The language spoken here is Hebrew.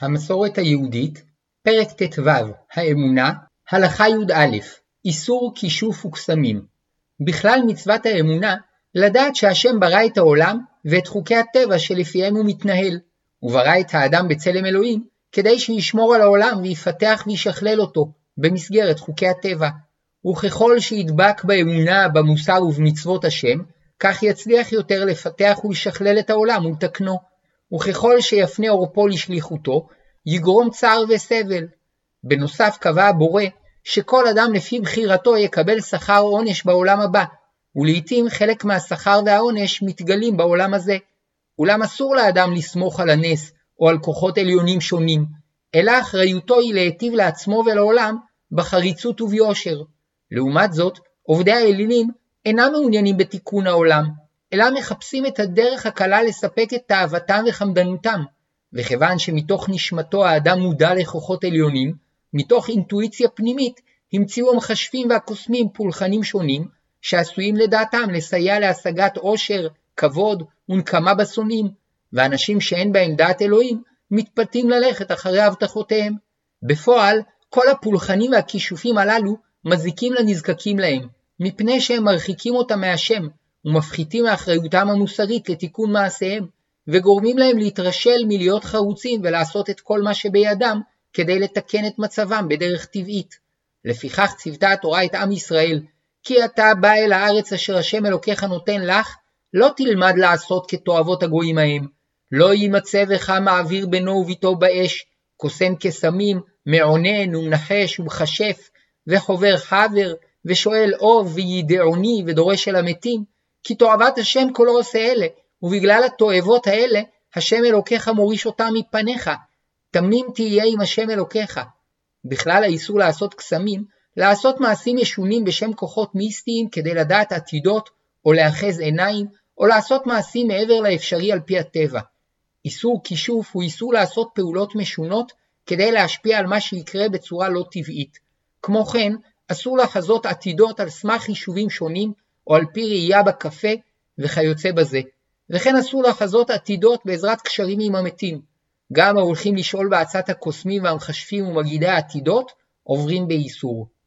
המסורת היהודית, פרק ט"ו, האמונה, הלכה י"א, איסור כישוף וקסמים. בכלל מצוות האמונה, לדעת שהשם ברא את העולם ואת חוקי הטבע שלפיהם הוא מתנהל, וברא את האדם בצלם אלוהים כדי שישמור על העולם ויפתח וישכלל אותו במסגרת חוקי הטבע. וככל שידבק באמונה, במוסר ובמצוות השם, כך יצליח יותר לפתח ולשכלל את העולם ולתקנו. וככל שיפנה עורפו לשליחותו, יגרום צער וסבל. בנוסף קבע הבורא שכל אדם לפי בחירתו יקבל שכר או עונש בעולם הבא, ולעיתים חלק מהשכר והעונש מתגלים בעולם הזה. אולם אסור לאדם לסמוך על הנס או על כוחות עליונים שונים, אלא אחריותו היא להיטיב לעצמו ולעולם בחריצות וביושר. לעומת זאת, עובדי האלילים אינם מעוניינים בתיקון העולם, אלא מחפשים את הדרך הקלה לספק את תאוותם וחמדנותם, וכיוון שמתוך נשמתו האדם מודע לכוחות עליונים, מתוך אינטואיציה פנימית המציאו המחשבים והקוסמים פולחנים שונים, שעשויים לדעתם לסייע להשגת עושר, כבוד ונקמה בשונאים, ואנשים שאין בהם דעת אלוהים מתפתים ללכת אחרי הבטחותיהם. בפועל, כל הפולחנים והכישופים הללו מזיקים לנזקקים להם, מפני שהם מרחיקים אותם מהשם, ומפחיתים מאחריותם המוסרית לתיקון מעשיהם, וגורמים להם להתרשל מלהיות חרוצים ולעשות את כל מה שבידם כדי לתקן את מצבם בדרך טבעית. לפיכך ציוותה התורה את עם ישראל, כי אתה בא אל הארץ אשר השם אלוקיך נותן לך, לא תלמד לעשות כתועבות הגויים ההם. לא יימצא בך מעביר בינו וביתו באש, קוסם קסמים, מעונן ומנחש ומכשף, וחובר חבר, ושואל אוב וידעוני ודורש אל המתים, כי תועבת השם כולו עושה אלה, ובגלל התועבות האלה, השם אלוקיך מוריש אותם מפניך, תמים תהיה עם השם אלוקיך. בכלל האיסור לעשות קסמים, לעשות מעשים ישונים בשם כוחות מיסטיים כדי לדעת עתידות, או לאחז עיניים, או לעשות מעשים מעבר לאפשרי על פי הטבע. איסור כישוף הוא איסור לעשות פעולות משונות כדי להשפיע על מה שיקרה בצורה לא טבעית. כמו כן, אסור לחזות עתידות על סמך חישובים שונים, או על פי ראייה בקפה וכיוצא בזה. וכן אסור לחזות עתידות בעזרת קשרים עם המתים. גם ההולכים לשאול בעצת הקוסמים והמחשבים ומגידי העתידות עוברים באיסור.